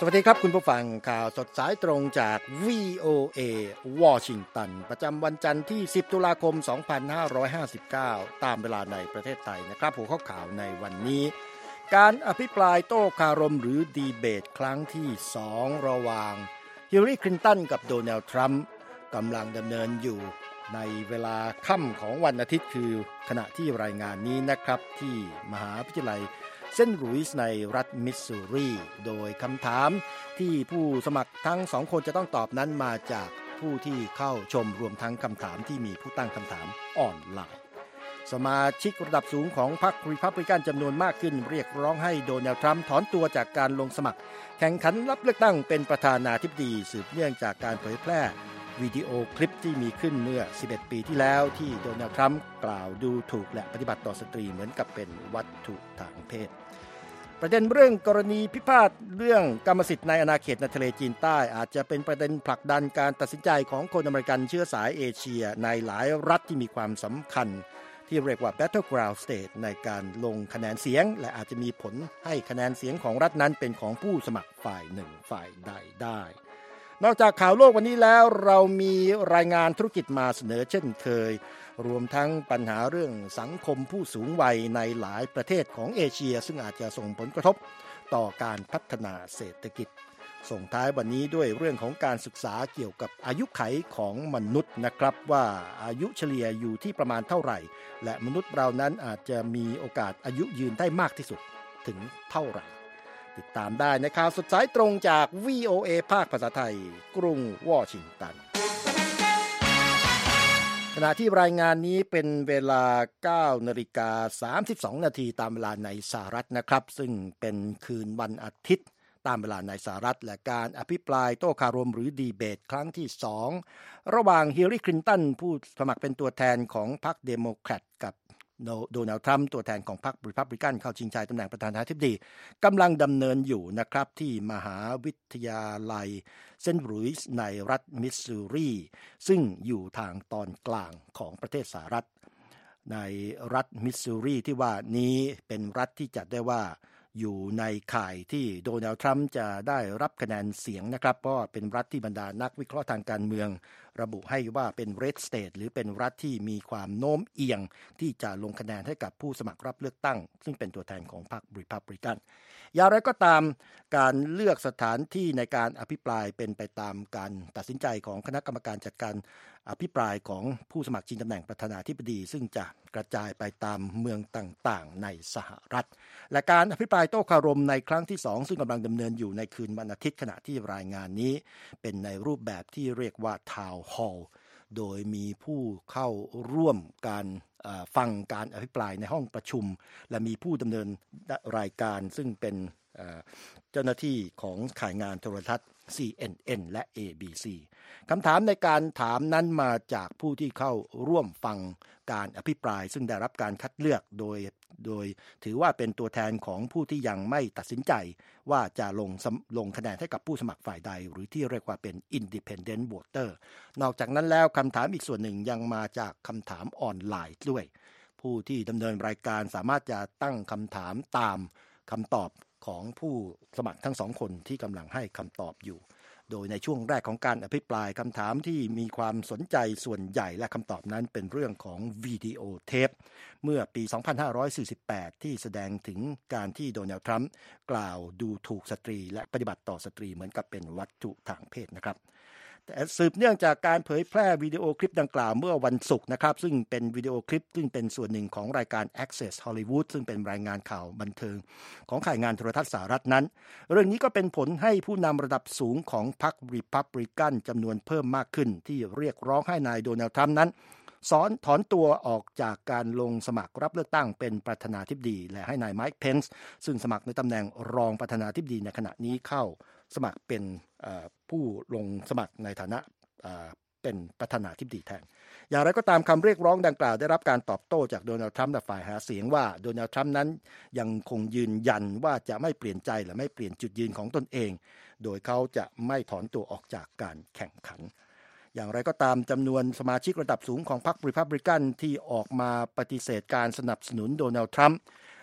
สวัสดีครับคุณผู้ฟังข่าวสดสายตรงจาก VOA วอชิงตันประจำวันจันทร์ที่10ตุลาคม2559ตามเวลาในประเทศไทยนะครับหัวข้อข่าวในวันนี้การอภิปรายโต้คารมหรือดีเบตครั้งที่2ระหว่างฮิลลารีคลินตันกับโดนัลด์ทรัมป์กำลังดำเนินอยู่ในเวลาค่ำของวันอาทิตย์คือขณะที่รายงานนี้นะครับที่มหาวิทยาลัยเซนต์หลุยส์ในรัฐมิสซูรีโดยคำถามที่ผู้สมัครทั้งสองคนจะต้องตอบนั้นมาจากผู้ที่เข้าชมรวมทั้งคำถามที่มีผู้ตั้งคำถามออนไลน์สมาชิกระดับสูงของพรรครีพับลิกันจำนวนมากขึ้นเรียกร้องให้โดนัลด์ทรัมป์ถอนตัวจากการลงสมัครแข่งขันรับเลือกตั้งเป็นประธานาธิบดีสืบเนื่องจากการเผยแพร่วิดีโอคลิปที่มีขึ้นเมื่อ11ปีที่แล้วที่โดนัลด์ทรัมป์กล่าวดูถูกและปฏิบัติต่อสตรีเหมือนกับเป็นวัตถุทางเพศประเด็นเรื่องกรณีพิพาทเรื่องกรรมสิทธิ์ในอาณาเขตในทะเลจีนใต้อาจจะเป็นประเด็นผลักดันการตัดสินใจของคนอเมริกันเชื้อสายเอเชียในหลายรัฐที่มีความสำคัญที่เรียกว่า Battleground State ในการลงคะแนนเสียงและอาจจะมีผลให้คะแนนเสียงของรัฐนั้นเป็นของผู้สมัครฝ่ายหนึ่งฝ่ายใดได้นอกจากข่าวโลกวันนี้แล้วเรามีรายงานธุรกิจมาเสนอเช่นเคยรวมทั้งปัญหาเรื่องสังคมผู้สูงวัยในหลายประเทศของเอเชียซึ่งอาจจะส่งผลกระทบต่อการพัฒนาเศรษฐกิจส่งท้ายวันนี้ด้วยเรื่องของการศึกษาเกี่ยวกับอายุไขของมนุษย์นะครับว่าอายุเฉลี่ยอยู่ที่ประมาณเท่าไหร่และมนุษย์เรานั้นอาจจะมีโอกาสอายุยืนได้มากที่สุดถึงเท่าไหร่ติดตามได้ในข่าวสดสายตรงจาก VOA ภาคภาษาไทยกรุงวอชิงตันขณะที่รายงานนี้เป็นเวลา 9:32 นาทีตามเวลาในสหรัฐนะครับซึ่งเป็นคืนวันอาทิตย์ตามเวลาในสหรัฐและการอภิปรายโต้คารมหรือดีเบตครั้งที่2ระหว่างฮิลลารีคลินตันผู้สมัครเป็นตัวแทนของพรรคเดโมแครตกับโดนัลด์ทรัมป์ตัวแทนของพรรครีพับลิกันเข้าชิงชัยตำแหน่งประธานาธิบดีกำลังดำเนินอยู่นะครับที่มหาวิทยาลัยเซนต์หลุยส์ในรัฐมิสซูรีซึ่งอยู่ทางตอนกลางของประเทศสหรัฐในรัฐมิสซูรีที่ว่านี้เป็นรัฐที่จัดได้ว่าอยู่ในข่ายที่โดนัลด์ทรัมป์จะได้รับคะแนนเสียงนะครับเพราะเป็นรัฐที่บรรดานักวิเคราะห์ทางการเมืองระบุให้ว่าเป็น Red State หรือเป็นรัฐที่มีความโน้มเอียงที่จะลงคะแนนให้กับผู้สมัครรับเลือกตั้งซึ่งเป็นตัวแทนของพรรครีพับลิกันอย่างไรก็ตามการเลือกสถานที่ในการอภิปรายเป็นไปตามการตัดสินใจของคณะกรรมการจัดการอภิปรายของผู้สมัครชิงตำแหน่งประธานาธิบดีซึ่งจะกระจายไปตามเมืองต่างๆในสหรัฐและการอภิปรายโต้คารมในครั้งที่2ซึ่งกำลังดำเนินอยู่ในคืนวันอาทิตย์ขณะที่รายงานนี้เป็นในรูปแบบที่เรียกว่าทาวน์ฮอลล์โดยมีผู้เข้าร่วมการฟังการอภิปรายในห้องประชุมและมีผู้ดำเนินรายการซึ่งเป็นเจ้าหน้าที่ของข่ายงานโทรทัศน์ CNN และ ABC คำถามในการถามนั้นมาจากผู้ที่เข้าร่วมฟังการอภิปรายซึ่งได้รับการคัดเลือกโดยถือว่าเป็นตัวแทนของผู้ที่ยังไม่ตัดสินใจว่าจะลงคะแนนให้กับผู้สมัครฝ่ายใดหรือที่เรียกว่าเป็น Independent Voter นอกจากนั้นแล้วคำถามอีกส่วนหนึ่งยังมาจากคำถามออนไลน์ด้วยผู้ที่ดำเนินรายการสามารถจะตั้งคำถามตามคำตอบของผู้สมัครทั้งสองคนที่กำลังให้คำตอบอยู่โดยในช่วงแรกของการอภิปรายคำถามที่มีความสนใจส่วนใหญ่และคำตอบนั้นเป็นเรื่องของวิดีโอเทปเมื่อปี 2548 ที่แสดงถึงการที่โดนัลด์ทรัมป์กล่าวดูถูกสตรีและปฏิบัติต่อสตรีเหมือนกับเป็นวัตถุทางเพศนะครับแต่สืบเนื่องจากการเผยแพร่วิดีโอคลิปดังกล่าวเมื่อวันศุกร์นะครับซึ่งเป็นวิดีโอคลิปซึ่งเป็นส่วนหนึ่งของรายการ Access Hollywood ซึ่งเป็นรายงานข่าวบันเทิงของข่ายงานโทรทัศน์สหรัฐนั้นเรื่องนี้ก็เป็นผลให้ผู้นำระดับสูงของพรรครีพับลิกันจำนวนเพิ่มมากขึ้นที่เรียกร้องให้นายโดนัลด์ทรัมป์นั้นถอนตัวออกจากการลงสมัครรับเลือกตั้งเป็นประธานาธิบดีและให้นายไมค์เพนซ์ซึ่งสมัครในตำแหน่งรองประธานาธิบดีในขณะนี้เข้าสมัครเป็นผู้ลงสมัครในฐานะเป็นประธานาธิบดีแทนอย่างไรก็ตามคำเรียกร้องดังกล่าวได้รับการตอบโต้จากโดนัลด์ทรัมป์และฝ่ายหาเสียงว่าโดนัลด์ทรัมป์นั้นยังคงยืนยันว่าจะไม่เปลี่ยนใจและไม่เปลี่ยนจุดยืนของตนเองโดยเขาจะไม่ถอนตัวออกจากการแข่งขันอย่างไรก็ตามจำนวนสมาชิกระดับสูงของพรรครีพับลิกันที่ออกมาปฏิเสธการสนับสนุนโดนัลด์ทรัมป์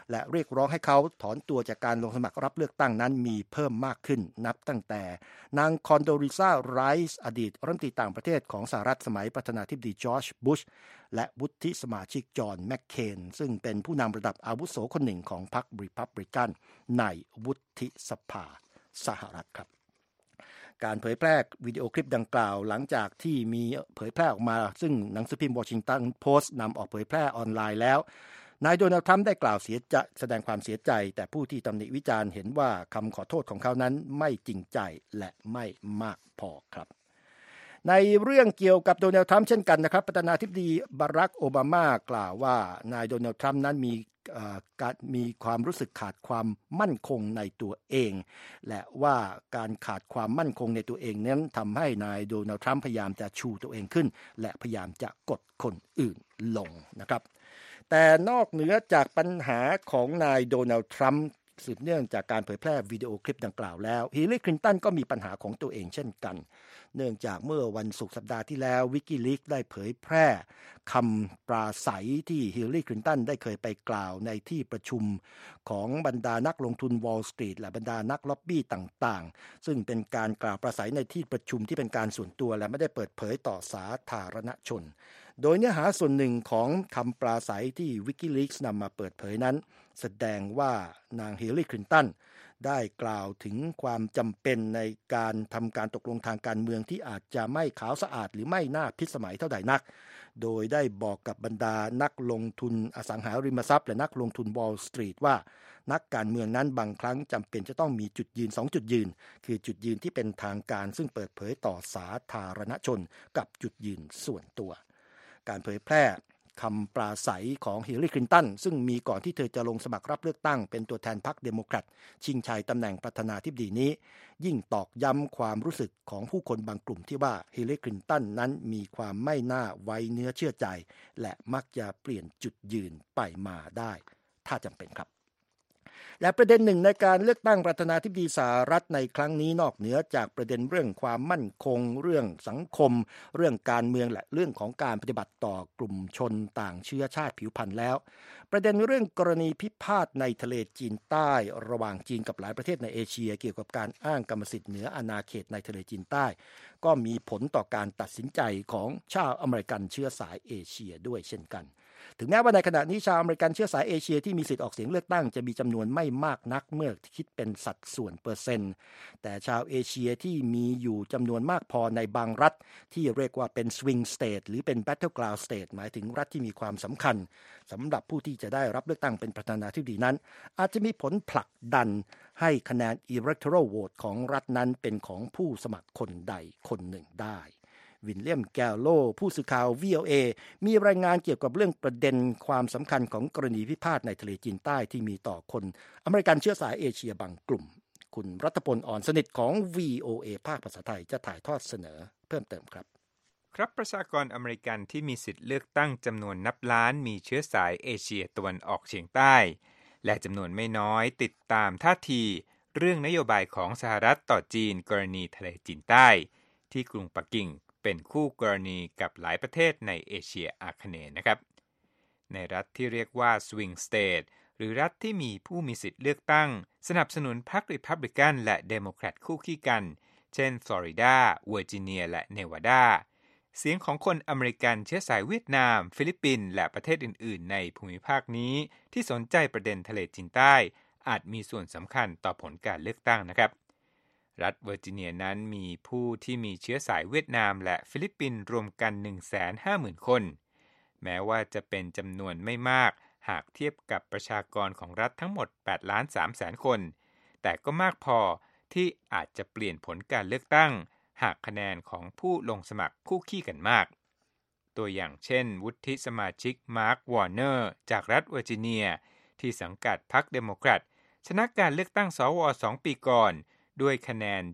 และเรียกร้องให้เขาถอนตัวจากการลงสมัครรับเลือกตั้งนั้นมีเพิ่มมากขึ้นนับตั้งแต่นางคอนโดลิซาไรส์อดีตรัฐมนตรีต่างประเทศของสหรัฐสมัยประธานาธิบดีจอร์จบุชและวุฒิสมาชิกจอห์นแมคเคนซึ่งเป็นผู้นำระดับอาวุโสคนหนึ่งของพรรครีพับลิกันในวุฒิสภาสหรัฐครับการเผยแพร่วิดีโอคลิปดังกล่าวหลังจากที่มีเผยแพร่ออกมาซึ่งหนังสือพิมพ์วอชิงตันโพสต์นำออกเผยแพร่ออนไลน์แล้วนายโดนัลด์ทรัมป์ได้กล่าวแสดงความเสียใจแต่ผู้ที่ตำหนิวิจารณ์เห็นว่าคำขอโทษของเขานั้นไม่จริงใจและไม่มากพอครับในเรื่องเกี่ยวกับโดนัลด์ทรัมป์เช่นกันนะครับประธานาธิบดีบารักโอบามากล่าวว่านายโดนัลด์ทรัมป์นั้นมีความรู้สึกขาดความมั่นคงในตัวเองและว่าการขาดความมั่นคงในตัวเองนั้นทำให้นายโดนัลด์ทรัมป์พยายามจะชูตัวเองขึ้นและพยายามจะกดคนอื่นลงนะครับแต่นอกเหนือจากปัญหาของนายโดนัลด์ทรัมป์สืบเนื่องจากการเผยแพร่วิดีโอคลิปดังกล่าวแล้วฮิลลารีคลินตันก็มีปัญหาของตัวเองเช่นกันเนื่องจากเมื่อวันศุกร์สัปดาห์ที่แล้ววิกิลีกได้เผยแพร่คำปราศัยที่ฮิลลารีคลินตันได้เคยไปกล่าวในที่ประชุมของบรรดานักลงทุนวอลล์สตรีทและบรรดานักล็อบบี้ต่างๆซึ่งเป็นการกล่าวปราศัยในที่ประชุมที่เป็นการส่วนตัวและไม่ได้เปิดเผยต่อสาธารณชนโดยเนื้อหาส่วนหนึ่งของคำปราศัยที่วิกิลีกส์นำมาเปิดเผยนั้นแสดงว่านางฮิลลารีคลินตันได้กล่าวถึงความจำเป็นในการทำการตกลงทางการเมืองที่อาจจะไม่ขาวสะอาดหรือไม่น่าพิสมัยเท่าใดนักโดยได้บอกกับบรรดานักลงทุนอสังหาริมทรัพย์และนักลงทุนวอลล์สตรีทว่านักการเมืองนั้นบางครั้งจำเป็นจะต้องมีจุดยืน2จุดยืนคือจุดยืนที่เป็นทางการซึ่งเปิดเผยต่อสาธารณชนกับจุดยืนส่วนตัวการเผยแพร่คำปราศัยของฮิลลารีคลินตันซึ่งมีก่อนที่เธอจะลงสมัครรับเลือกตั้งเป็นตัวแทนพรรคเดโมแครตชิงชัยตำแหน่งประธานาธิบดีนี้ยิ่งตอกย้ำความรู้สึกของผู้คนบางกลุ่มที่ว่าฮิลลารีคลินตันนั้นมีความไม่น่าไว้เนื้อเชื่อใจและมักจะเปลี่ยนจุดยืนไปมาได้ถ้าจำเป็นครับและประเด็นหนึ่งในการเลือกตั้งประธานาธิบดีสหรัฐในครั้งนี้นอกเหนือจากประเด็นเรื่องความมั่นคงเรื่องสังคมเรื่องการเมืองและเรื่องของการปฏิบัติต่อกลุ่มชนต่างเชื้อชาติผิวพรรณแล้วประเด็นเรื่องกรณีพิพาทในทะเลจีนใต้ระหว่างจีนกับหลายประเทศในเอเชียเกี่ยวกับการอ้างกรรมสิทธิ์เหนืออาณาเขตในทะเลจีนใต้ก็มีผลต่อการตัดสินใจของชาวอเมริกันเชื้อสายเอเชียด้วยเช่นกันถึงแม้ว่าในขณะนี้ชาวอเมริกันเชื้อสายเอเชียที่มีสิทธิ์ออกเสียงเลือกตั้งจะมีจำนวนไม่มากนักเมื่อคิดเป็นสัดส่วนเปอร์เซ็นต์แต่ชาวเอเชียที่มีอยู่จำนวนมากพอในบางรัฐที่เรียกว่าเป็น swing state หรือเป็น battleground state หมายถึงรัฐที่มีความสำคัญสำหรับผู้ที่จะได้รับเลือกตั้งเป็นประธานาธิบดีนั้นอาจจะมีผลผลักดันให้คะแนน electoral vote ของรัฐนั้นเป็นของผู้สมัครคนใดคนหนึ่งได้วิลเลียมแกลโลผู้สื่อข่าว VOA มีรายงานเกี่ยวกับเรื่องประเด็นความสำคัญของกรณีพิพาทในทะเลจีนใต้ที่มีต่อคนอเมริกันเชื้อสายเอเชียบางกลุ่มคุณรัตพลอ่อนสนิทของ VOA ภาคภาษาไทยจะถ่ายทอดเสนอเพิ่มเติมครับครับประชากรอเมริกันที่มีสิทธิ์เลือกตั้งจำนวนนับล้านมีเชื้อสายเอเชียตะวันออกเฉียงใต้และจำนวนไม่น้อยติดตามท่าทีเรื่องนโยบายของสหรัฐต่อจีนกรณีทะเลจีนใต้ที่กรุงปักกิ่งเป็นคู่กรณีกับหลายประเทศในเอเชียอาคเนย์นะครับในรัฐที่เรียกว่า Swing State หรือรัฐที่มีผู้มีสิทธิ์เลือกตั้งสนับสนุนพรรครีพับลิกันและเดโมแครตคู่ขี้กันเช่นฟลอริดาเวอร์จิเนียและเนวาดาเสียงของคนอเมริกันเชื้อสายเวียดนามฟิลิปปินส์และประเทศอื่นๆในภูมิภาคนี้ที่สนใจประเด็นทะเลจีนใต้อาจมีส่วนสำคัญต่อผลการเลือกตั้งนะครับรัฐเวอร์จิเนียนั้นมีผู้ที่มีเชื้อสายเวียดนามและฟิลิปปินส์รวมกัน 150,000 คนแม้ว่าจะเป็นจำนวนไม่มากหากเทียบกับประชากรของรัฐทั้งหมด 8,300,000 คนแต่ก็มากพอที่อาจจะเปลี่ยนผลการเลือกตั้งหากคะแนนของผู้ลงสมัครคู่ขี้กันมากตัวอย่างเช่นวุฒิสมาชิกมาร์ควอร์เนอร์จากรัฐเวอร์จิเนียที่สังกัดพรรคเดโมแครตชนะการเลือกตั้งสว2 ปีก่อนด้วยคะแนน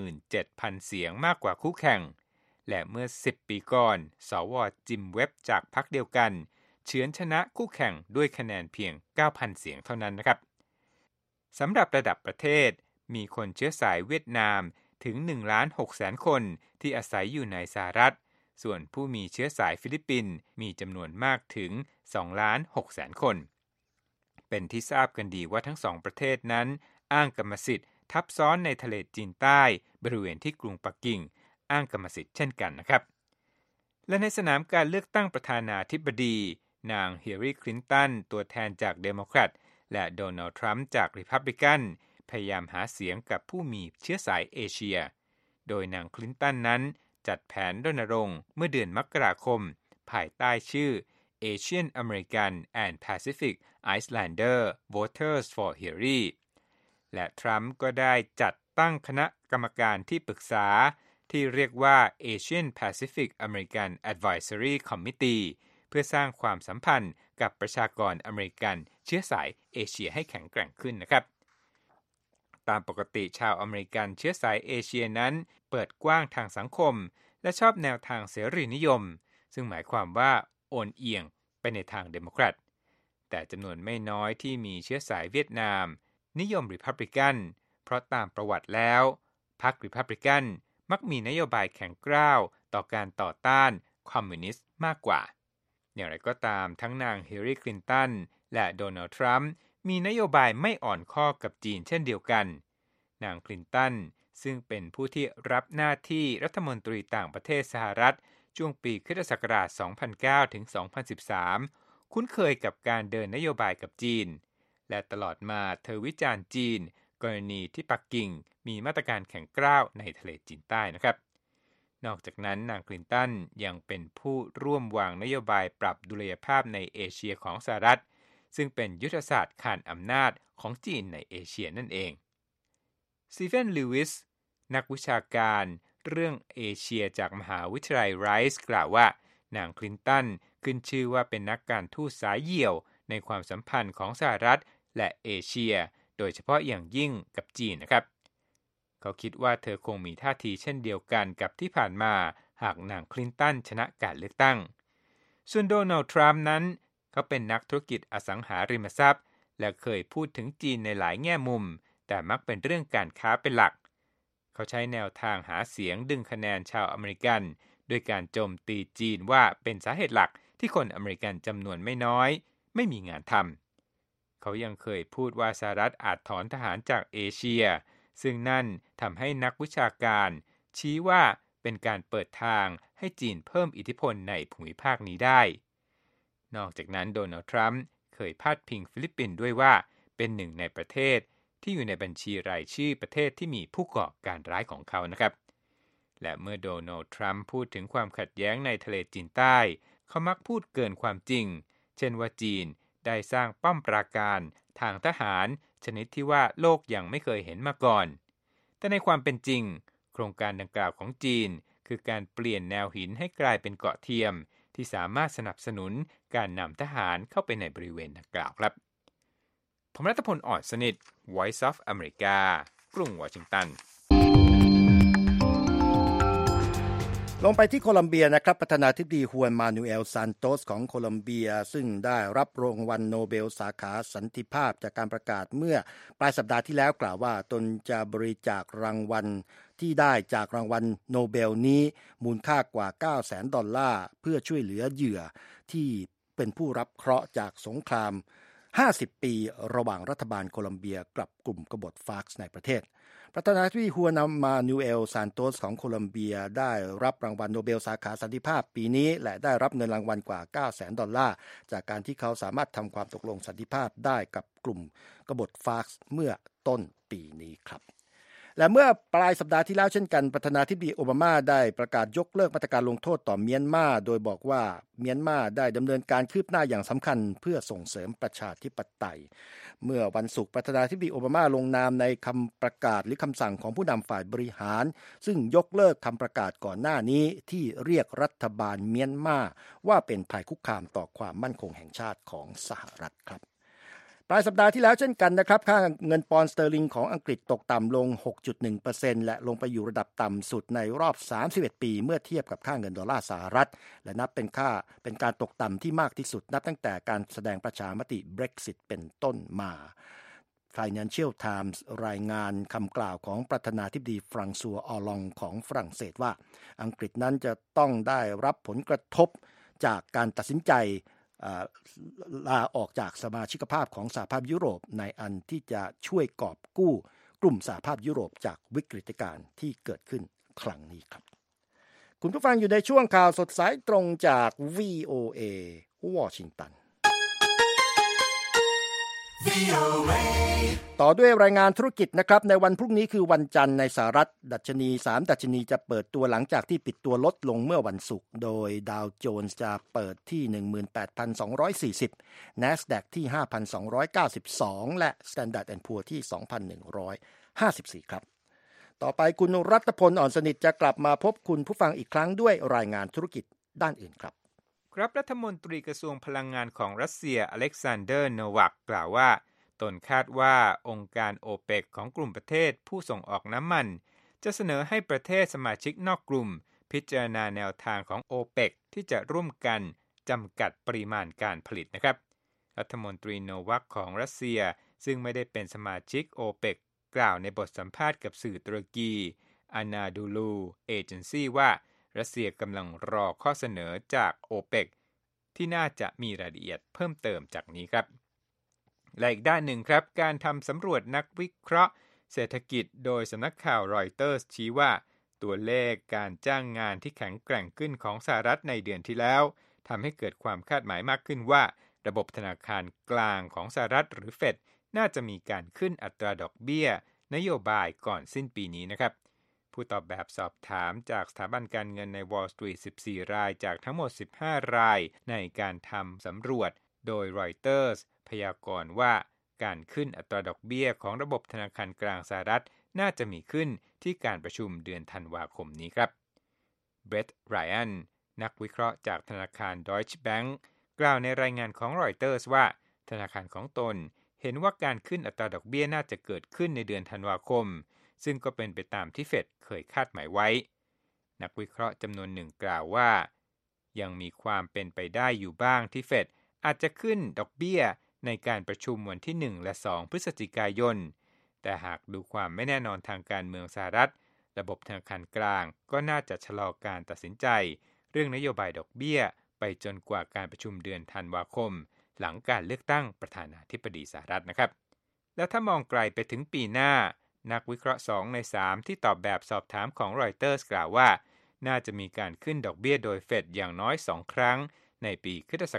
17,000 เสียงมากกว่าคู่แข่งและเมื่อ10 ปีก่อนสวจิมเว็บจากพรรคเดียวกันเฉือนชนะคู่แข่งด้วยคะแนนเพียง 9,000 เสียงเท่านั้นนะครับสำหรับระดับประเทศมีคนเชื้อสายเวียดนามถึง 1,600,000 คนที่อาศัยอยู่ในสหรัฐส่วนผู้มีเชื้อสายฟิลิปปินส์มีจำนวนมากถึง 2,600,000 คนเป็นที่ทราบกันดีว่าทั้งสองประเทศนั้นอ้างกรรมสิทธิ์ทับซ้อนในทะเลจีนใต้บริเวณที่กรุงปักกิ่งอ้างกรรมสิทธิ์เช่นกันนะครับและในสนามการเลือกตั้งประธานาธิบดีนางฮิลลารีคลินตันตัวแทนจากเดโมแครตและโดนัลด์ทรัมป์จากริพับลิกันพยายามหาเสียงกับผู้มีเชื้อสายเอเชียโดยนางคลินตันนั้นจัดแผนรณรงค์เมื่อเดือนมกราคมภายใต้ชื่อ Asian American and Pacific Islander Voters for Hillary และทรัมป์ก็ได้จัดตั้งคณะกรรมการที่ปรึกษาที่เรียกว่า Asian Pacific American Advisory Committee เพื่อสร้างความสัมพันธ์กับประชากรอเมริกันเชื้อสายเอเชียให้แข็งแกร่งขึ้นนะครับตามปกติชาวอเมริกันเชื้อสายเอเชียนั้นเปิดกว้างทางสังคมและชอบแนวทางเสรีนิยมซึ่งหมายความว่าโอนเอียงไปในทางเดโมแครตแต่จำนวนไม่น้อยที่มีเชื้อสายเวียดนามนิยมริพับลิกันเพราะตามประวัติแล้วพรรคริพับลิกันมักมีนโยบายแข็งกร้าวต่อการต่อต้านคอมมิวนิสต์มากกว่าอย่างไรก็ตามทั้งนางฮิลลารีคลินตันและโดนัลด์ทรัมป์มีนโยบายไม่อ่อนข้อกับจีนเช่นเดียวกันนางคลินตันซึ่งเป็นผู้ที่รับหน้าที่รัฐมนตรีต่างประเทศสหรัฐช่วงปีค.ศ. 2009 ถึง 2013 คุ้นเคยกับการเดินนโยบายกับจีนและตลอดมาเธอวิจารณ์จีนกรณีที่ปักกิ่งมีมาตรการแข็งกร้าวในทะเลจีนใต้นะครับนอกจากนั้นนางคลินตันยังเป็นผู้ร่วมวางนโยบายปรับดุลยภาพในเอเชียของสหรัฐซึ่งเป็นยุทธศาสตร์ขานอำนาจของจีนในเอเชียนั่นเองสตีเฟน ลิวิสนักวิชาการเรื่องเอเชียจากมหาวิทยาลัยไรส์กล่าวว่านางคลินตันขึ้นชื่อว่าเป็นนักการทูตสายเหี่ยวในความสัมพันธ์ของสหรัฐและเอเชียโดยเฉพาะอย่างยิ่งกับจีนนะครับเขาคิดว่าเธอคงมีท่าทีเช่นเดียวกันกับที่ผ่านมาหากนางคลินตันชนะการเลือกตั้งส่วนโดนัลด์ทรัมป์นั้นเขาเป็นนักธุรกิจอสังหาริมทรัพย์และเคยพูดถึงจีนในหลายแง่มุมแต่มักเป็นเรื่องการค้าเป็นหลักเขาใช้แนวทางหาเสียงดึงคะแนนชาวอเมริกันด้วยการโจมตีจีนว่าเป็นสาเหตุหลักที่คนอเมริกันจำนวนไม่น้อยไม่มีงานทำเขายังเคยพูดว่าสหรัฐอาจถอนทหารจากเอเชียซึ่งนั่นทำให้นักวิชาการชี้ว่าเป็นการเปิดทางให้จีนเพิ่มอิทธิพลในภูมิภาคนี้ได้นอกจากนั้นโดนัลด์ทรัมป์เคยพาดพิงฟิลิปปินส์ด้วยว่าเป็นหนึ่งในประเทศที่อยู่ในบัญชีรายชื่อประเทศที่มีผู้ก่อการร้ายของเขานะครับและเมื่อโดนัลด์ทรัมป์พูดถึงความขัดแย้งในทะเลจีนใต้เขามักพูดเกินความจริงเช่นว่าจีนได้สร้างป้อมปราการทางทหารชนิดที่ว่าโลกยังไม่เคยเห็นมาก่อนแต่ในความเป็นจริงโครงการดังกล่าวของจีนคือการเปลี่ยนแนวหินให้กลายเป็นเกาะเทียมที่สามารถสนับสนุนการนำทหารเข้าไปในบริเวณดังกล่าวครับผมรัตพล อ่อนสนิท Voice of America กรุงวอชิงตันลงไปที่โคลัมเบียนะครับประธานาธิบดีฮวนมานูเอลซานโตสของโคลัมเบียซึ่งได้รับรางวัลโนเบลสาขาสันติภาพจากการประกาศเมื่อปลายสัปดาห์ที่แล้วกล่าวว่าตนจะบริจาครางวัลที่ได้จากรางวัลโนเบลนี้มูลค่ากว่า $900,000 เพื่อช่วยเหลือเหยื่อที่เป็นผู้รับเคราะห์จากสงคราม50 ปีระหว่างรัฐบาลโคลัมเบียกับกลุ่มกบฏฟาร์กในประเทศประธานาธิบดีฮวนมานูเอลซานโตสของโคลัมเบียได้รับรางวัลโนเบลสาขาสันติภาพปีนี้และได้รับเงินรางวัลกว่า $900,000 จากการที่เขาสามารถทำความตกลงสันติภาพได้กับกลุ่มกบฏฟาร์กเมื่อต้นปีนี้ครับและเมื่อปลายสัปดาห์ที่แล้วเช่นกันประธานาธิบดีโอบามาได้ประกาศยกเลิกมาตรการลงโทษต่อเมียนมาโดยบอกว่าเมียนมาได้ดำเนินการคืบหน้าอย่างสำคัญเพื่อส่งเสริมประชาธิปไตยเมื่อวันศุกร์ประธานาธิบดีโอบามาลงนามในคำประกาศหรือคำสั่งของผู้นำฝ่ายบริหารซึ่งยกเลิกคำประกาศก่อนหน้านี้ที่เรียกรัฐบาลเมียนมาว่าเป็นภัยคุกคามต่อความมั่นคงแห่งชาติของสหรัฐครับปลายสัปดาห์ที่แล้วเช่นกันนะครับค่าเงินปอนด์สเตอร์ลิงของอังกฤษตกต่ำลง 6.1% และลงไปอยู่ระดับต่ำสุดในรอบ31ปีเมื่อเทียบกับค่าเงินดอลลาร์สหรัฐและนับเป็นการตกต่ำที่มากที่สุดนับตั้งแต่การแสดงประชามติ Brexit เป็นต้นมา Financial Times รายงานคำกล่าวของประธานาธิบดีฟรังซัวออลองของฝรั่งเศสว่าอังกฤษนั้นจะต้องได้รับผลกระทบจากการตัดสินใจลาออกจากสมาชิกภาพของสหภาพยุโรปในอันที่จะช่วยกอบกู้กลุ่มสหภาพยุโรปจากวิกฤตการณ์ที่เกิดขึ้นครั้งนี้ครับคุณผู้ฟังอยู่ในช่วงข่าวสดสายตรงจาก VOA วอชิงตันต่อด้วยรายงานธุรกิจนะครับในวันพรุ่งนี้คือวันจันทร์ในสหรัฐดัชนี3ดัชนีจะเปิดตัวหลังจากที่ปิดตัวลดลงเมื่อวันศุกร์โดยดาวโจนส์จะเปิดที่ 18,240 NASDAQ ที่ 5,292 และ Standard & Poor's ที่ 2,154 ครับต่อไปคุณรัตพลอ่อนสนิทจะกลับมาพบคุณผู้ฟังอีกครั้งด้วยรายงานธุรกิจด้านอื่นครับครับรัฐมนตรีกระทรวงพลังงานของรัสเซียอเล็กซานเดอร์โนวัคกล่าวว่าตนคาดว่าองค์การโอเปกของกลุ่มประเทศผู้ส่งออกน้ำมันจะเสนอให้ประเทศสมาชิกนอกกลุ่มพิจารณาแนวทางของโอเปกที่จะร่วมกันจำกัดปริมาณการผลิตนะครับรัฐมนตรีโนวัคของรัสเซียซึ่งไม่ได้เป็นสมาชิกโอเปกกล่าวในบทสัมภาษณ์กับสื่อตุรกีอานาดูลูเอเจนซี่ว่ารัสเซียกำลังรอข้อเสนอจากโอเปกที่น่าจะมีรายละเอียดเพิ่มเติมจากนี้ครับและอีกด้านหนึ่งครับการทำสำรวจนักวิเคราะห์เศรษฐกิจโดยสำนักข่าวรอยเตอร์สชี้ว่าตัวเลขการจ้างงานที่แข็งแกร่งขึ้นของสหรัฐในเดือนที่แล้วทำให้เกิดความคาดหมายมากขึ้นว่าระบบธนาคารกลางของสหรัฐหรือเฟดน่าจะมีการขึ้นอัตราดอกเบี้ยนโยบายก่อนสิ้นปีนี้นะครับผู้ตอบแบบสอบถามจากสถาบันการเงินใน Wall Street 14 รายจากทั้งหมด15 รายในการทำสำรวจโดย Reuters พยากรณ์ว่าการขึ้นอัตราดอกเบี้ยของระบบธนาคารกลางสหรัฐน่าจะมีขึ้นที่การประชุมเดือนธันวาคมนี้ครับเบรตต์ ไรอันนักวิเคราะห์จากธนาคาร Deutsche Bank กล่าวในรายงานของ Reuters ว่าธนาคารของตนเห็นว่าการขึ้นอัตราดอกเบี้ยน่าจะเกิดขึ้นในเดือนธันวาคมซึ่งก็เป็นไปตามที่เฟดเคยคาดหมายไว้นักวิเคราะห์จำนวนหนึ่งกล่าวว่ายังมีความเป็นไปได้อยู่บ้างที่เฟดอาจจะขึ้นดอกเบี้ยในการประชุมวันที่1และ2พฤศจิกายนแต่หากดูความไม่แน่นอนทางการเมืองสหรัฐระบบธนาคารกลางก็น่าจะชะลอการตัดสินใจเรื่องนโยบายดอกเบี้ยไปจนกว่าการประชุมเดือนธันวาคมหลังการเลือกตั้งประธานาธิบดีสหรัฐนะครับแล้วถ้ามองไกลไปถึงปีหน้านักวิเคราะห์2ใน3ที่ตอบแบบสอบถามของ Reuters กล่าวว่าน่าจะมีการขึ้นดอกเบี้ยโดยเฟดอย่างน้อย2ครั้งในปีค.ศ.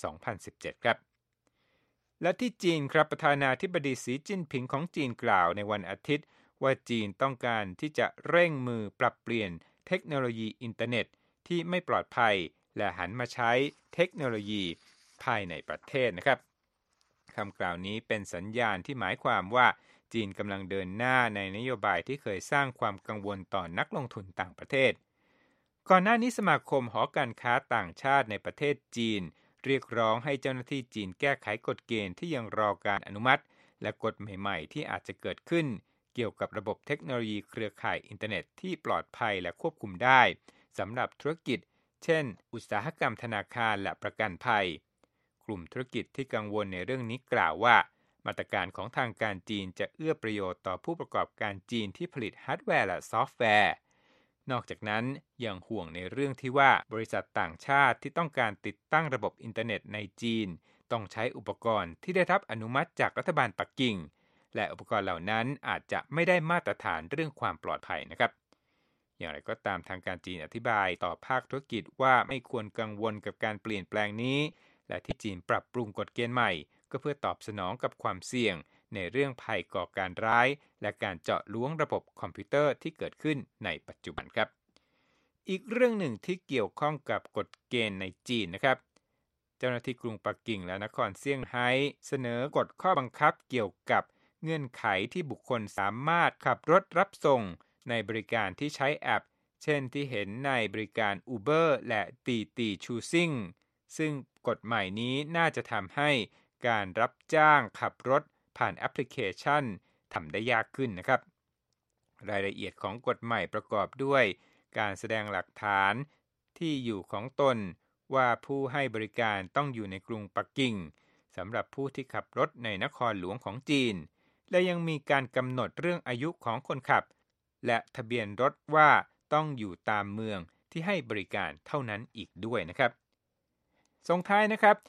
2017ครับและที่จีนครับประธานาธิบดีสีจิ้นผิงของจีนกล่าวในวันอาทิตย์ว่าจีนต้องการที่จะเร่งมือปรับเปลี่ยนเทคโนโลยีอินเทอร์เน็ตที่ไม่ปลอดภัยและหันมาใช้เทคโนโลยีภายในประเทศนะครับคำกล่าวนี้เป็นสัญญาณที่หมายความว่าจีนกำลังเดินหน้าในนโยบายที่เคยสร้างความกังวลต่อนักลงทุนต่างประเทศก่อนหน้านี้สมาคมหอการค้าต่างชาติในประเทศจีนเรียกร้องให้เจ้าหน้าที่จีนแก้ไขกฎเกณฑ์ที่ยังรอการอนุมัติและกฎใหม่ๆที่อาจจะเกิดขึ้นเกี่ยวกับระบบเทคโนโลยีเครือข่ายอินเทอร์เน็ตที่ปลอดภัยและควบคุมได้สำหรับธุรกิจเช่นอุตสาหกรรมธนาคารและประกันภัยกลุ่มธุรกิจที่กังวลในเรื่องนี้กล่าวว่ามาตรการของทางการจีนจะเอื้อประโยชน์ต่อผู้ประกอบการจีนที่ผลิตฮาร์ดแวร์และซอฟต์แวร์นอกจากนั้นยังห่วงในเรื่องที่ว่าบริษัทต่างชาติที่ต้องการติดตั้งระบบอินเทอร์เน็ตในจีนต้องใช้อุปกรณ์ที่ได้รับอนุมัติจากรัฐบาลปักกิ่งและอุปกรณ์เหล่านั้นอาจจะไม่ได้มาตรฐานเรื่องความปลอดภัยนะครับอย่างไรก็ตามทางการจีนอธิบายต่อภาคธุรกิจว่าไม่ควรกังวลกับการเปลี่ยนแปลงนี้และที่จีนปรับปรุงกฎเกณฑ์ใหม่ก็เพื่อตอบสนองกับความเสี่ยงในเรื่องภัยก่อการร้ายและการเจาะล้วงระบบคอมพิวเตอร์ที่เกิดขึ้นในปัจจุบันครับอีกเรื่องหนึ่งที่เกี่ยวข้องกับกฎเกณฑ์ในจีนนะครับเจ้าหน้าที่กรุงปักกิ่งและนครเซี่ยงไฮ้เสนอกฎข้อบังคับเกี่ยวกับเงื่อนไขที่บุคคลสามารถขับรถรับส่งในบริการที่ใช้แอปเช่นที่เห็นในบริการ Uber และตีตีชูซิ่งซึ่งกฎใหม่นี้น่าจะทำให้การรับจ้างขับรถผ่านแอปพลิเคชันทำได้ยากขึ้นนะครับรายละเอียดของกฎใหม่ประกอบด้วยการแสดงหลักฐานที่อยู่ของตนว่าผู้ให้บริการต้องอยู่ในกรุงปักกิ่งสำหรับผู้ที่ขับรถในนครหลวงของจีนและยังมีการกำหนดเรื่องอายุของคนขับและทะเบียนรถว่าต้องอยู่ตามเมืองที่ให้บริการเท่านั้นอีกด้วยนะครับส่งท้ายนะครับ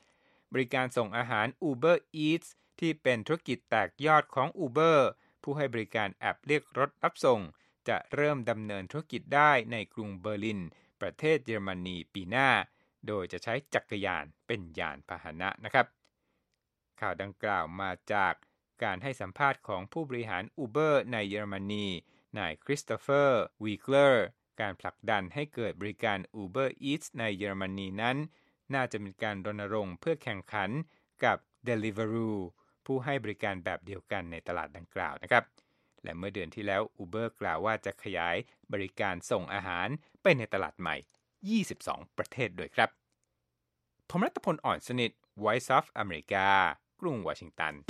บริการส่งอาหาร Uber Eats ที่เป็นธุรกิจแตกยอดของ Uber ผู้ให้บริการแอปเรียกรถรับส่งจะเริ่มดำเนินธุรกิจได้ในกรุงเบอร์ลินประเทศเยอรมนีปีหน้าโดยจะใช้จักรยานเป็นยานพาหนะนะครับข่าวดังกล่าวมาจากการให้สัมภาษณ์ของผู้บริหาร Uber ในเยอรมนีนายคริสโตเฟอร์วีเกอร์การผลักดันให้เกิดบริการ Uber Eats ในเยอรมนีนั้นน่าจะเป็นการรณรงค์เพื่อแข่งขันกับ Deliveroo ผู้ให้บริการแบบเดียวกันในตลาดดังกล่าวนะครับและเมื่อเดือนที่แล้ว Uber กล่าวว่าจะขยายบริการส่งอาหารไปในตลาดใหม่22ประเทศด้วยครับผมรัตพลอ่อนสนิท Voice of America กรุงวอชิงตัน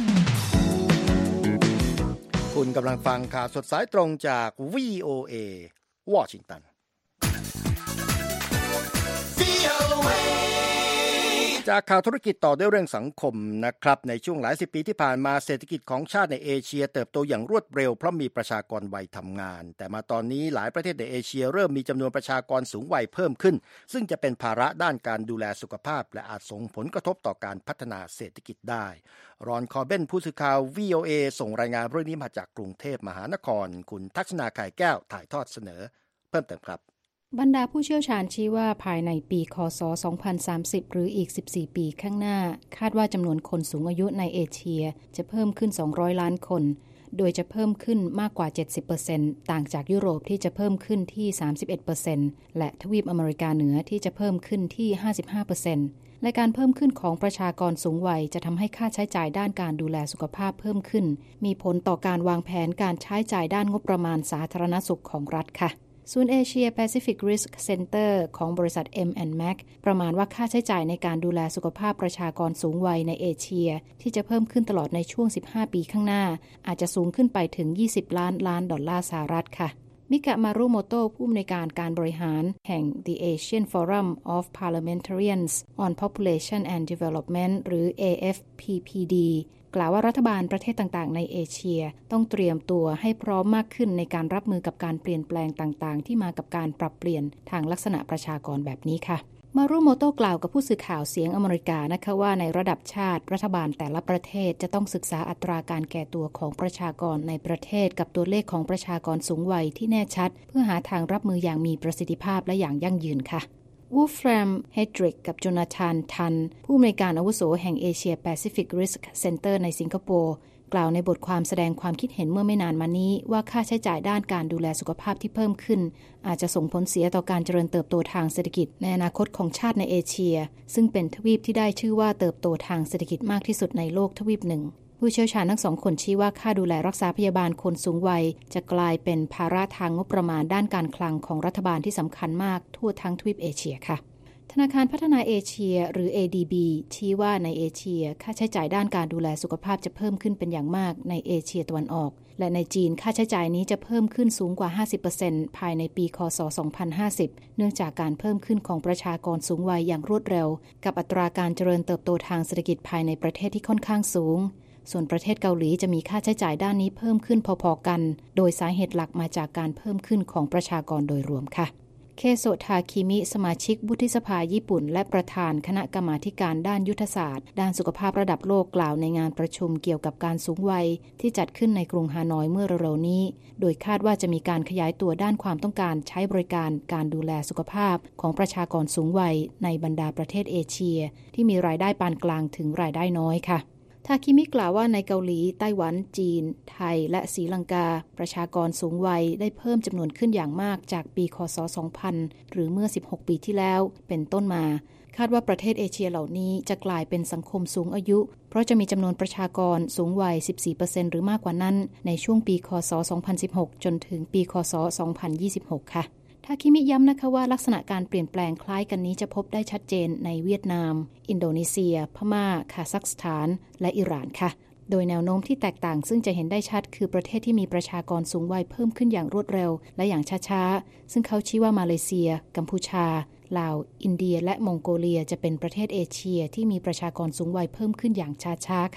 คุณกำลังฟังข่าวสดสายตรงจาก VOA วอชิงตันจากข่าวธุรกิจต่อด้วยเรื่องสังคมนะครับในช่วงหลายสิบปีที่ผ่านมาเศรษฐกิจของชาติในเอเชียเติบโตอย่างรวดเร็วเพราะมีประชากรวัยทำงานแต่มาตอนนี้หลายประเทศในเอเชียเริ่มมีจำนวนประชากรสูงวัยเพิ่มขึ้นซึ่งจะเป็นภาระด้านการดูแลสุขภาพและอาจส่งผลกระทบต่อการพัฒนาเศรษฐกิจได้รอนคอร์เบนผู้สื่อข่าว VOA ส่งรายงานเรื่องนี้มาจากกรุงเทพมหานครคุณทักษณาไข่แก้วถ่ายทอดเสนอเพิ่มเติมครับบรรดาผู้เชี่ยวชาญชี้ว่าภายในปีคศ 2030 หรืออีก 14 ปีข้างหน้าคาดว่าจำนวนคนสูงอายุในเอเชียจะเพิ่มขึ้น 200 ล้านคนโดยจะเพิ่มขึ้นมากกว่า 70% ต่างจากยุโรปที่จะเพิ่มขึ้นที่ 31% และทวีปอเมริกาเหนือที่จะเพิ่มขึ้นที่ 55%และการเพิ่มขึ้นของประชากรสูงวัยจะทำให้ค่าใช้จ่ายด้านการดูแลสุขภาพเพิ่มขึ้นมีผลต่อการวางแผนการใช้จ่ายด้านงบประมาณสาธารณสุขของรัฐค่ะศูนย์เอเชีย Pacific Risk Center ของบริษัท M&Mac ประมาณว่าค่าใช้จ่ายในการดูแลสุขภาพประชากรสูงวัยในเอเชียที่จะเพิ่มขึ้นตลอดในช่วง 15 ปีข้างหน้าอาจจะสูงขึ้นไปถึง 20 ล้านดอลลาร์สหรัฐค่ะมิกะมารุโมโตะผู้อำนวยการการบริหารแห่ง The Asian Forum of Parliamentarians on Population and Development หรือ AFPPDกล่าวว่ารัฐบาลประเทศต่างๆในเอเชียต้องเตรียมตัวให้พร้อมมากขึ้นในการรับมือกับการเปลี่ยนแปลงต่างๆที่มากับการปรับเปลี่ยนทางลักษณะประชากรแบบนี้ค่ะมารุโมโตะกล่าวกับผู้สื่อข่าวเสียงอเมริกานะคะว่าในระดับชาติรัฐบาลแต่ละประเทศจะต้องศึกษาอัตราการแก่ตัวของประชากรในประเทศกับตัวเลขของประชากรสูงวัยที่แน่ชัดเพื่อหาทางรับมืออย่างมีประสิทธิภาพและอย่างยั่งยืนค่ะวูฟแรมเฮดริกกับโจนาธานทันผู้อำนวยการอาวุโสแห่ง Asia Pacific Risk Center ในสิงคโปร์กล่าวในบทความแสดงความคิดเห็นเมื่อไม่นานมานี้ว่าค่าใช้จ่ายด้านการดูแลสุขภาพที่เพิ่มขึ้นอาจจะส่งผลเสียต่อการเจริญเติบโตทางเศรษฐกิจในอนาคตของชาติในเอเชียซึ่งเป็นทวีปที่ได้ชื่อว่าเติบโตทางเศรษฐกิจมากที่สุดในโลกทวีปหนึ่งผู้เชี่ยวชาญทั้งสองคนชี้ว่าค่าดูแลรักษาพยาบาลคนสูงวัยจะกลายเป็นภาระทางงบประมาณด้านการคลังของรัฐบาลที่สำคัญมากทั่วทั้งทวีปเอเชียค่ะธนาคารพัฒนาเอเชียหรือ ADB ชี้ว่าในเอเชียค่าใช้จ่ายด้านการดูแลสุขภาพจะเพิ่มขึ้นเป็นอย่างมากในเอเชียตะวันออกและในจีนค่าใช้จ่ายนี้จะเพิ่มขึ้นสูงกว่า 50% ภายในปีคศ 2050 เนื่องจากการเพิ่มขึ้นของประชากรสูงวัยอย่างรวดเร็วกับอัตราการเจริญเติบโตทางเศรษฐกิจภายในประเทศที่ค่อนข้างสูงส่วนประเทศเกาหลีจะมีค่าใช้จ่ายด้านนี้เพิ่มขึ้นพอๆกันโดยสาเหตุหลักมาจากการเพิ่มขึ้นของประชากรโดยรวมค่ะเคโซทาคิมิสมาชิกวุฒิสภาญี่ปุ่นและประธานคณะกรรมาธิการด้านยุทธศาสตร์ด้านสุขภาพระดับโลกกล่าวในงานประชุมเกี่ยวกับการสูงวัยที่จัดขึ้นในกรุงฮานอยเมื่อเร็วๆนี้โดยคาดว่าจะมีการขยายตัวด้านความต้องการใช้บริการการดูแลสุขภาพของประชากรสูงวัยในบรรดาประเทศเอเชียที่มีรายได้ปานกลางถึงรายได้น้อยค่ะทาคิมิกล่าวว่าในเกาหลีไต้หวันจีนไทยและศรีลังกาประชากรสูงวัยได้เพิ่มจำนวนขึ้นอย่างมากจากปีคศ 2000 หรือเมื่อ 16 ปีที่แล้วเป็นต้นมาคาดว่าประเทศเอเชียเหล่านี้จะกลายเป็นสังคมสูงอายุเพราะจะมีจำนวนประชากรสูงวัย 14% หรือมากกว่านั้นในช่วงปีคศ 2016 จนถึงปีคศ 2026 ค่ะทาคิมิย้ำนะคะว่าลักษณะการเปลี่ยนแปลงคล้ายกันนี้จะพบได้ชัดเจนในเวียดนามอินโดนีเซียพม่าคาซัคสถานและอิหร่านค่ะโดยแนวโน้มที่แตกต่างซึ่งจะเห็นได้ชัดคือประเทศที่มีประชากรสูงวัยเพิ่มขึ้นอย่างรวดเร็วและอย่างช้าๆซึ่งเขาชี้ว่ามาเลเซียกัมพูชาลาวอินเดียและมองโกเลียจะเป็นประเทศเอเชียที่มีประชากรสูงวัยเพิ่มขึ้นอย่างช้าๆค่ะ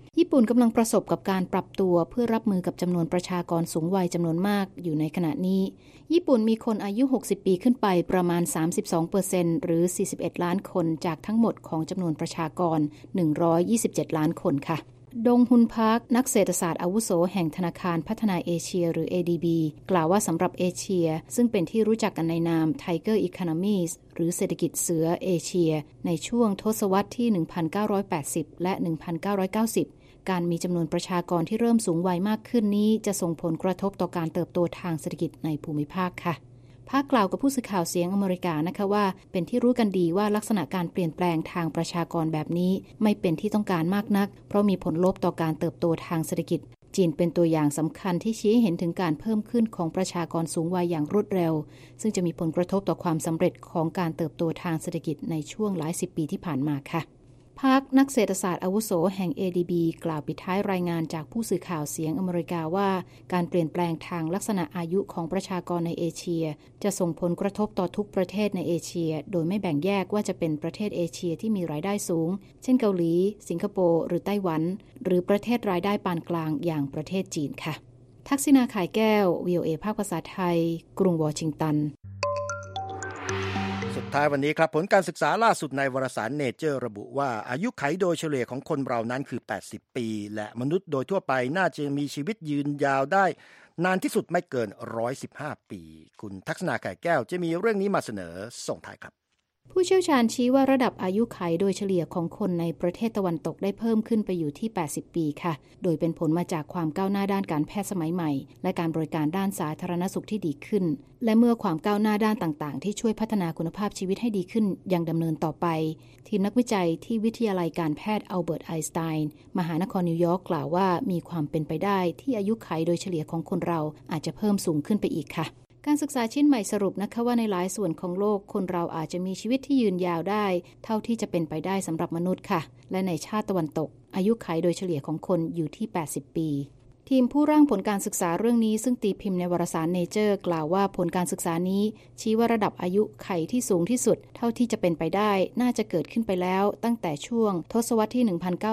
ญี่ปุ่นกำลังประสบกับการปรับตัวเพื่อรับมือกับจำนวนประชากรสูงวัยจำนวนมากอยู่ในขณะนี้ญี่ปุ่นมีคนอายุ60ปีขึ้นไปประมาณ 32% หรือ41ล้านคนจากทั้งหมดของจำนวนประชากร127ล้านคนค่ะดงฮุนพาร์คนักเศรษฐศาสตร์อาวุโสแห่งธนาคารพัฒนาเอเชียหรือ ADB กล่าวว่าสำหรับเอเชียซึ่งเป็นที่รู้จักกันในนาม Tiger Economies หรือเศรษฐกิจเสือเอเชียในช่วงทศวรรษที่ 1980 และ 1990 การมีจำนวนประชากรที่เริ่มสูงวัยมากขึ้นนี้จะส่งผลกระทบต่อการเติบโตทางเศรษฐกิจในภูมิภาคค่ะภาคกล่าวกับผู้สื่อข่าวเสียงอเมริกานะคะว่าเป็นที่รู้กันดีว่าลักษณะการเปลี่ยนแปลงทางประชากรแบบนี้ไม่เป็นที่ต้องการมากนักเพราะมีผลลบต่อการเติบโตทางเศรษฐกิจจีนเป็นตัวอย่างสำคัญที่ชี้ให้เห็นถึงการเพิ่มขึ้นของประชากรสูงวัยอย่างรวดเร็วซึ่งจะมีผลกระทบต่อความสำเร็จของการเติบโตทางเศรษฐกิจในช่วงหลายสิบปีที่ผ่านมาค่ะพาร์คนักเศรษฐศาสตร์อาวุโสแห่ง ADB กล่าวปิดท้ายรายงานจากผู้สื่อข่าวเสียงอเมริกาว่าการเปลี่ยนแปลงทางลักษณะอายุของประชากรในเอเชียจะส่งผลกระทบต่อทุกประเทศในเอเชียโดยไม่แบ่งแยกว่าจะเป็นประเทศเอเชียที่มีรายได้สูงเช่นเกาหลีสิงคโปร์หรือไต้หวันหรือประเทศรายได้ปานกลางอย่างประเทศจีนค่ะทักษิณา ข่ายแก้ว VOA ภาคภาษาไทยกรุงวอชิงตันสุดท้ายวันนี้ครับผลการศึกษาล่าสุดในวารสาร Nature ระบุว่าอายุขัยโดยเฉลี่ยของคนเรานั้นคือ80ปีและมนุษย์โดยทั่วไปน่าจะมีชีวิตยืนยาวได้นานที่สุดไม่เกิน115ปีคุณทักษณา ข่ายแก้วจะมีเรื่องนี้มาเสนอส่งท้ายครับผู้เชี่ยวชาญชี้ว่าระดับอายุขัยโดยเฉลี่ยของคนในประเทศตะวันตกได้เพิ่มขึ้นไปอยู่ที่80ปีค่ะโดยเป็นผลมาจากความก้าวหน้าด้านการแพทย์สมัยใหม่และการบริการด้านสาธารณสุขที่ดีขึ้นและเมื่อความก้าวหน้าด้านต่างๆที่ช่วยพัฒนาคุณภาพชีวิตให้ดีขึ้นยังดำเนินต่อไปทีมนักวิจัยที่วิทยาลัยการแพทย์อัลเบิร์ตไอน์สไตน์มหานครนิวยอร์กกล่าวว่ามีความเป็นไปได้ที่อายุขัยโดยเฉลี่ยของคนเราอาจจะเพิ่มสูงขึ้นไปอีกค่ะการศึกษาชิ้นใหม่สรุปนะคะว่าในหลายส่วนของโลกคนเราอาจจะมีชีวิตที่ยืนยาวได้เท่าที่จะเป็นไปได้สำหรับมนุษย์ค่ะและในชาติตะวันตกอายุขัยโดยเฉลี่ยของคนอยู่ที่80ปีทีมผู้ร่างผลการศึกษาเรื่องนี้ซึ่งตีพิมพ์ในวารสาร Nature กล่าวว่าผลการศึกษานี้ชี้ว่าระดับอายุขัยที่สูงที่สุดเท่าที่จะเป็นไปได้น่าจะเกิดขึ้นไปแล้วตั้งแต่ช่วงทศวรรษที่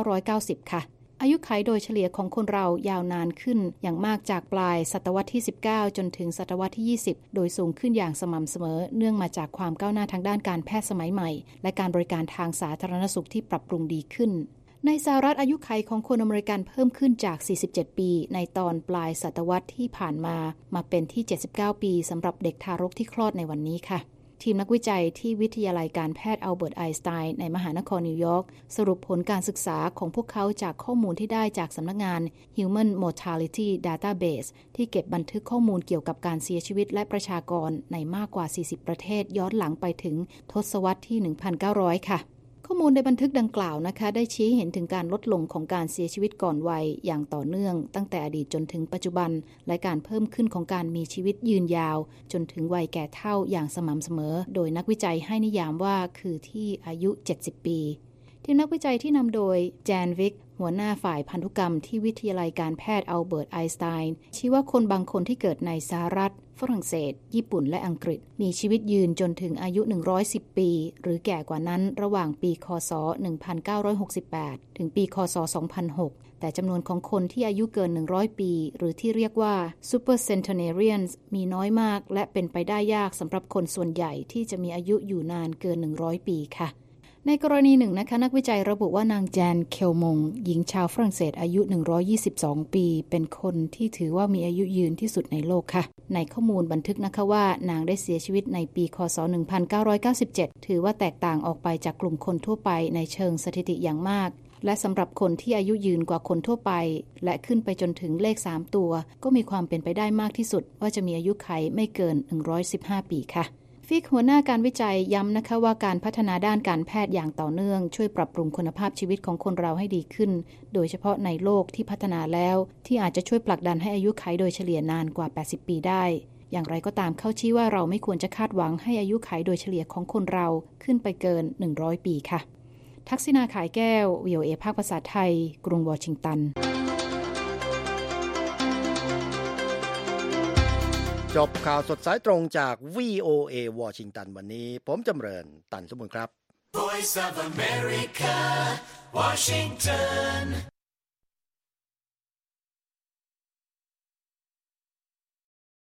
1990 ค่ะอายุขัยโดยเฉลี่ยของคนเรายาวนานขึ้นอย่างมากจากปลายศตวรรษที่19จนถึงศตวรรษที่20โดยสูงขึ้นอย่างสม่ำเสมอเนื่องมาจากความก้าวหน้าทางด้านการแพทย์สมัยใหม่และการบริการทางสาธารณสุขที่ปรับปรุงดีขึ้นในสหรัฐอายุขัยของคนอเมริกันเพิ่มขึ้นจาก47ปีในตอนปลายศตวรรษที่ผ่านมาเป็นที่79ปีสำหรับเด็กทารกที่คลอดในวันนี้ค่ะทีมนักวิจัยที่วิทยาลัยการแพทย์อัลเบิร์ตไอน์สไตน์ในมหานครนิวยอร์กสรุปผลการศึกษาของพวกเขาจากข้อมูลที่ได้จากสำนักงาน Human Mortality Database ที่เก็บบันทึกข้อมูลเกี่ยวกับการเสียชีวิตและประชากรในมากกว่า40ประเทศย้อนหลังไปถึงทศวรรษที่ 1900 ค่ะข้อมูลในบันทึกดังกล่าวนะคะได้ชี้เห็นถึงการลดลงของการเสียชีวิตก่อนวัยอย่างต่อเนื่องตั้งแต่อดีตจนถึงปัจจุบันและการเพิ่มขึ้นของการมีชีวิตยืนยาวจนถึงวัยแก่เฒ่าอย่างสม่ำเสมอโดยนักวิจัยให้นิยามว่าคือที่อายุ70ปีทีมนักวิจัยที่นำโดยแจนวิกหัวหน้าฝ่ายพันธุกรรมที่วิทยาลัยการแพทย์อัลเบิร์ตไอน์สไตน์ชี้ว่าคนบางคนที่เกิดในสหรัฐฝรั่งเศสญี่ปุ่นและอังกฤษมีชีวิตยืนจนถึงอายุ110ปีหรือแก่กว่านั้นระหว่างปีคศ1968ถึงปีคศ2006แต่จำนวนของคนที่อายุเกิน100ปีหรือที่เรียกว่า Super Centenarians มีน้อยมากและเป็นไปได้ยากสำหรับคนส่วนใหญ่ที่จะมีอายุอยู่นานเกิน100ปีค่ะในกรณีหนึ่งนะคะนักวิจัยระบุว่านางแจนเคลมงหญิงชาวฝรั่งเศสอายุ122ปีเป็นคนที่ถือว่ามีอายุยืนที่สุดในโลกค่ะในข้อมูลบันทึกนะคะว่านางได้เสียชีวิตในปีคศ1997ถือว่าแตกต่างออกไปจากกลุ่มคนทั่วไปในเชิงสถิติอย่างมากและสำหรับคนที่อายุยืนกว่าคนทั่วไปและขึ้นไปจนถึงเลข3ตัวก็มีความเป็นไปได้มากที่สุดว่าจะมีอายุขัยไม่เกิน115ปีค่ะฟิกหัวหน้าการวิจัยย้ำนะคะว่าการพัฒนาด้านการแพทย์อย่างต่อเนื่องช่วยปรับปรุงคุณภาพชีวิตของคนเราให้ดีขึ้นโดยเฉพาะในโลกที่พัฒนาแล้วที่อาจจะช่วยผลักดันให้อายุขัยโดยเฉลี่ยนานกว่า80ปีได้อย่างไรก็ตามเขาชี้ว่าเราไม่ควรจะคาดหวังให้อายุขัยโดยเฉลี่ยของคนเราขึ้นไปเกิน100ปีค่ะทักษิณา ข่ายแก้ว VOA ภาคภาษาไทยกรุงวอชิงตันจบข่าวสดสายตรงจาก VOA วอชิงตันวันนี้ผมจำเริญตันสมบูรณ์ครับ Voice of America Washington